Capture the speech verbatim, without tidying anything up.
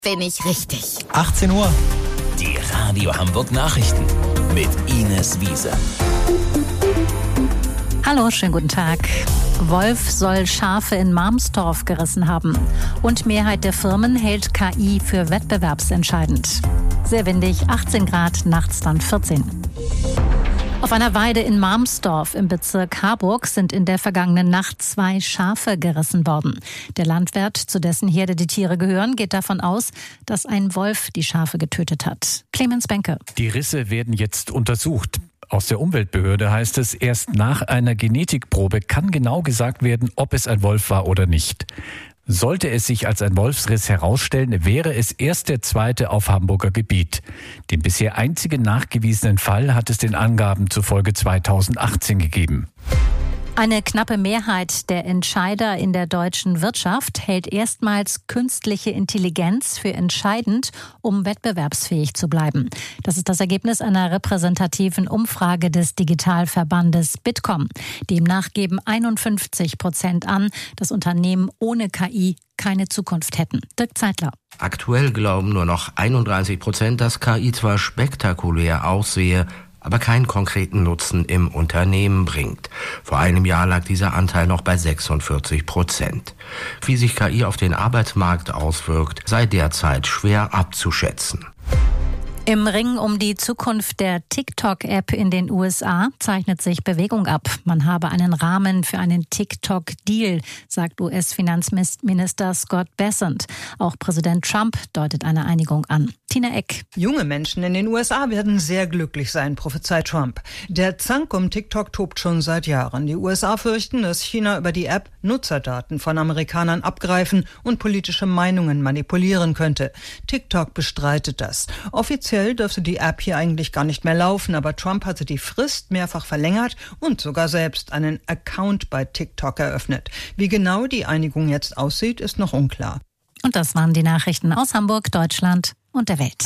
bin ich richtig. achtzehn Uhr. Die Radio Hamburg Nachrichten mit Ines Wiese. Hallo, schönen guten Tag. Wolf soll Schafe in Marmstorf gerissen haben. Und Mehrheit der Firmen hält K I für wettbewerbsentscheidend. Sehr windig, achtzehn Grad, nachts dann vierzehn. Auf einer Weide in Marmstorf im Bezirk Harburg sind in der vergangenen Nacht zwei Schafe gerissen worden. Der Landwirt, zu dessen Herde die Tiere gehören, geht davon aus, dass ein Wolf die Schafe getötet hat. Clemens Benke. Die Risse werden jetzt untersucht. Aus der Umweltbehörde heißt es, erst nach einer Genetikprobe kann genau gesagt werden, ob es ein Wolf war oder nicht. Sollte es sich als ein Wolfsriss herausstellen, wäre es erst der zweite auf Hamburger Gebiet. Den bisher einzigen nachgewiesenen Fall hat es den Angaben zufolge zweitausendachtzehn gegeben. Eine knappe Mehrheit der Entscheider in der deutschen Wirtschaft hält erstmals künstliche Intelligenz für entscheidend, um wettbewerbsfähig zu bleiben. Das ist das Ergebnis einer repräsentativen Umfrage des Digitalverbandes Bitkom. Demnach geben einundfünfzig Prozent an, dass Unternehmen ohne K I keine Zukunft hätten. Dirk Zeitler. Aktuell glauben nur noch einunddreißig Prozent, dass K I zwar spektakulär aussehe, aber keinen konkreten Nutzen im Unternehmen bringt. Vor einem Jahr lag dieser Anteil noch bei sechsundvierzig Prozent. Wie sich K I auf den Arbeitsmarkt auswirkt, sei derzeit schwer abzuschätzen. Im Ring um die Zukunft der TikTok-App in den U S A zeichnet sich Bewegung ab. Man habe einen Rahmen für einen TikTok-Deal, sagt U S-Finanzminister Scott Bessent. Auch Präsident Trump deutet eine Einigung an. Tina Eck. Junge Menschen in den U S A werden sehr glücklich sein, prophezeit Trump. Der Zank um TikTok tobt schon seit Jahren. Die U S A fürchten, dass China über die App Nutzerdaten von Amerikanern abgreifen und politische Meinungen manipulieren könnte. TikTok bestreitet das. Offiziell dürfte die App hier eigentlich gar nicht mehr laufen, aber Trump hatte die Frist mehrfach verlängert und sogar selbst einen Account bei TikTok eröffnet. Wie genau die Einigung jetzt aussieht, ist noch unklar. Und das waren die Nachrichten aus Hamburg, Deutschland und der Welt.